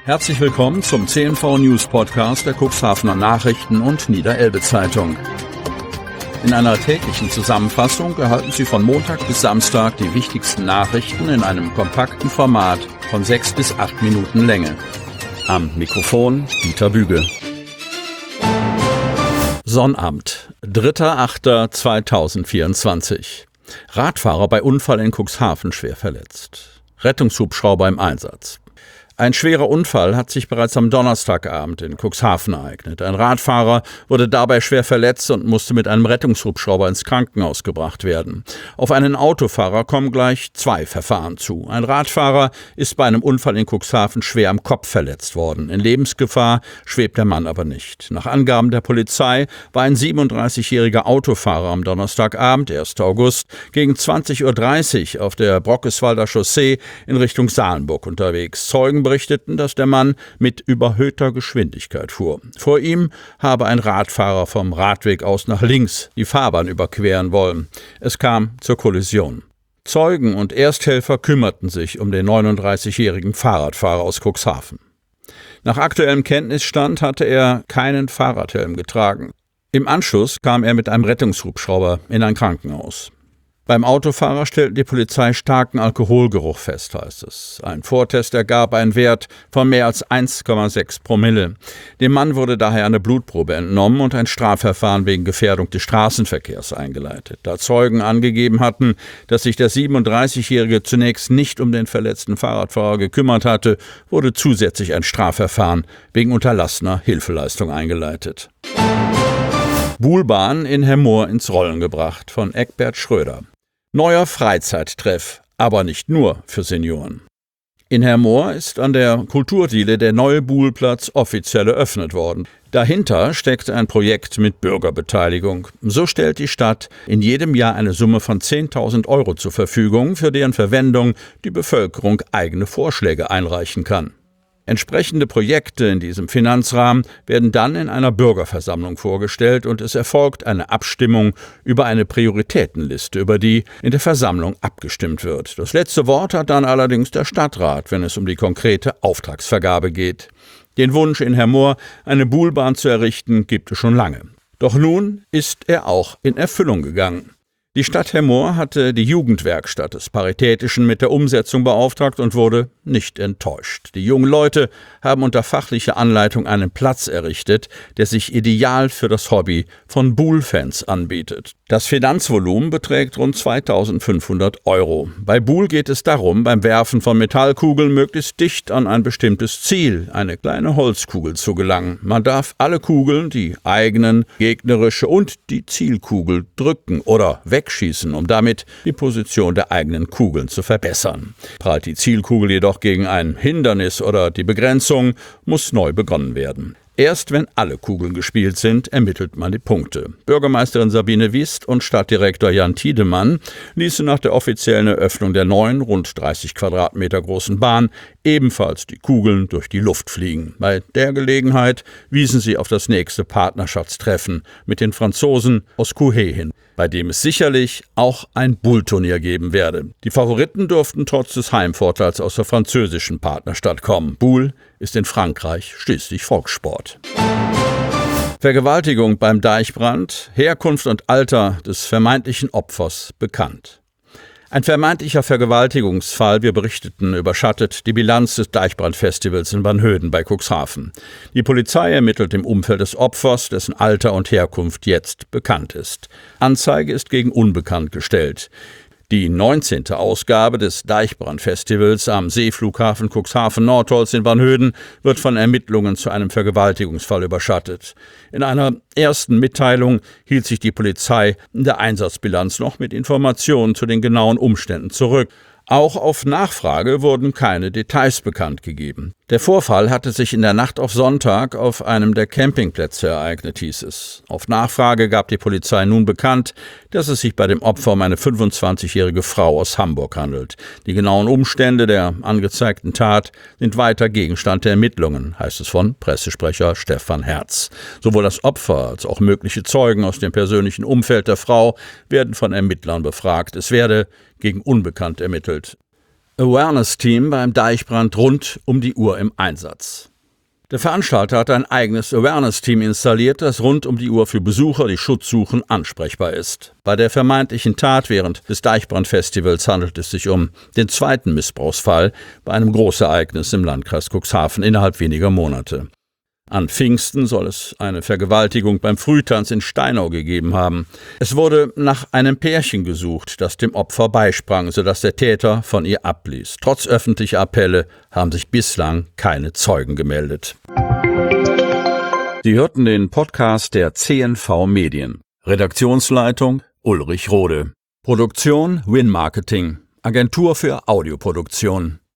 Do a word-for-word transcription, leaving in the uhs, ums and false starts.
Herzlich willkommen zum C N V News Podcast der Cuxhavener Nachrichten und Niederelbe Zeitung. In einer täglichen Zusammenfassung erhalten Sie von Montag bis Samstag die wichtigsten Nachrichten in einem kompakten Format von sechs bis acht Minuten Länge. Am Mikrofon Dieter Büge. Sonnabend, dritter achter zweitausendvierundzwanzig. Radfahrer bei Unfall in Cuxhaven schwer verletzt. Rettungshubschrauber im Einsatz. Ein schwerer Unfall hat sich bereits am Donnerstagabend in Cuxhaven ereignet. Ein Radfahrer wurde dabei schwer verletzt und musste mit einem Rettungshubschrauber ins Krankenhaus gebracht werden. Auf einen Autofahrer kommen gleich zwei Verfahren zu. Ein Radfahrer ist bei einem Unfall in Cuxhaven schwer am Kopf verletzt worden. In Lebensgefahr schwebt der Mann aber nicht. Nach Angaben der Polizei war ein siebenunddreißigjähriger Autofahrer am Donnerstagabend, ersten August, gegen zwanzig Uhr dreißig auf der Brockeswalder Chaussee in Richtung Salenburg unterwegs. Zeugen berichteten, dass der Mann mit überhöhter Geschwindigkeit fuhr. Vor ihm habe ein Radfahrer vom Radweg aus nach links die Fahrbahn überqueren wollen. Es kam zur Kollision. Zeugen und Ersthelfer kümmerten sich um den neununddreißigjährigen Fahrradfahrer aus Cuxhaven. Nach aktuellem Kenntnisstand hatte er keinen Fahrradhelm getragen. Im Anschluss kam er mit einem Rettungshubschrauber in ein Krankenhaus. Beim Autofahrer stellte die Polizei starken Alkoholgeruch fest, heißt es. Ein Vortest ergab einen Wert von mehr als eins Komma sechs Promille. Dem Mann wurde daher eine Blutprobe entnommen und ein Strafverfahren wegen Gefährdung des Straßenverkehrs eingeleitet. Da Zeugen angegeben hatten, dass sich der siebenunddreißigjährige zunächst nicht um den verletzten Fahrradfahrer gekümmert hatte, wurde zusätzlich ein Strafverfahren wegen unterlassener Hilfeleistung eingeleitet. Buhlbahn in Hemmoor ins Rollen gebracht von Eckbert Schröder. Neuer Freizeittreff, aber nicht nur für Senioren. In Hemmoor ist an der Kulturdiele der neue Buhlplatz offiziell eröffnet worden. Dahinter steckt ein Projekt mit Bürgerbeteiligung. So stellt die Stadt in jedem Jahr eine Summe von zehntausend Euro zur Verfügung, für deren Verwendung die Bevölkerung eigene Vorschläge einreichen kann. Entsprechende Projekte in diesem Finanzrahmen werden dann in einer Bürgerversammlung vorgestellt und es erfolgt eine Abstimmung über eine Prioritätenliste, über die in der Versammlung abgestimmt wird. Das letzte Wort hat dann allerdings der Stadtrat, wenn es um die konkrete Auftragsvergabe geht. Den Wunsch, in Hemmoor eine Buhlbahn zu errichten, gibt es schon lange. Doch nun ist er auch in Erfüllung gegangen. Die Stadt Hemmoor hatte die Jugendwerkstatt des Paritätischen mit der Umsetzung beauftragt und wurde nicht enttäuscht. Die jungen Leute haben unter fachlicher Anleitung einen Platz errichtet, der sich ideal für das Hobby von Buhl-Fans anbietet. Das Finanzvolumen beträgt rund zweitausendfünfhundert Euro. Bei Buhl geht es darum, beim Werfen von Metallkugeln möglichst dicht an ein bestimmtes Ziel, eine kleine Holzkugel, zu gelangen. Man darf alle Kugeln, die eigenen, gegnerische und die Zielkugel drücken oder wegschießen, um damit die Position der eigenen Kugeln zu verbessern. Prallt die Zielkugel jedoch gegen ein Hindernis oder die Begrenzung, muss neu begonnen werden. Erst wenn alle Kugeln gespielt sind, ermittelt man die Punkte. Bürgermeisterin Sabine Wiest und Stadtdirektor Jan Tiedemann ließen nach der offiziellen Eröffnung der neuen, rund dreißig Quadratmeter großen Bahn ebenfalls die Kugeln durch die Luft fliegen. Bei der Gelegenheit wiesen sie auf das nächste Partnerschaftstreffen mit den Franzosen aus Couhé hin, bei dem es sicherlich auch ein Bullturnier geben werde. Die Favoriten durften trotz des Heimvorteils aus der französischen Partnerstadt kommen. Buhl ist in Frankreich schließlich Volkssport. Vergewaltigung beim Deichbrand, Herkunft und Alter des vermeintlichen Opfers bekannt. Ein vermeintlicher Vergewaltigungsfall, wir berichteten, überschattet die Bilanz des Deichbrandfestivals in Vanhöden bei Cuxhaven. Die Polizei ermittelt im Umfeld des Opfers, dessen Alter und Herkunft jetzt bekannt ist. Anzeige ist gegen unbekannt gestellt. Die neunzehnte Ausgabe des Deichbrandfestivals am Seeflughafen Cuxhaven-Nordholz in Vanhöden wird von Ermittlungen zu einem Vergewaltigungsfall überschattet. In einer ersten Mitteilung hielt sich die Polizei in der Einsatzbilanz noch mit Informationen zu den genauen Umständen zurück. Auch auf Nachfrage wurden keine Details bekannt gegeben. Der Vorfall hatte sich in der Nacht auf Sonntag auf einem der Campingplätze ereignet, hieß es. Auf Nachfrage gab die Polizei nun bekannt, dass es sich bei dem Opfer um eine fünfundzwanzigjährige Frau aus Hamburg handelt. Die genauen Umstände der angezeigten Tat sind weiter Gegenstand der Ermittlungen, heißt es von Pressesprecher Stefan Herz. Sowohl das Opfer als auch mögliche Zeugen aus dem persönlichen Umfeld der Frau werden von Ermittlern befragt. Es werde gegen unbekannt ermittelt. Awareness-Team beim Deichbrand rund um die Uhr im Einsatz. Der Veranstalter hat ein eigenes Awareness-Team installiert, das rund um die Uhr für Besucher, die Schutz suchen, ansprechbar ist. Bei der vermeintlichen Tat während des Deichbrandfestivals handelt es sich um den zweiten Missbrauchsfall bei einem Großereignis im Landkreis Cuxhaven innerhalb weniger Monate. An Pfingsten soll es eine Vergewaltigung beim Frühtanz in Steinau gegeben haben. Es wurde nach einem Pärchen gesucht, das dem Opfer beisprang, sodass der Täter von ihr abließ. Trotz öffentlicher Appelle haben sich bislang keine Zeugen gemeldet. Sie hörten den Podcast der C N V Medien. Redaktionsleitung Ulrich Rode. Produktion Win Marketing, Agentur für Audioproduktion.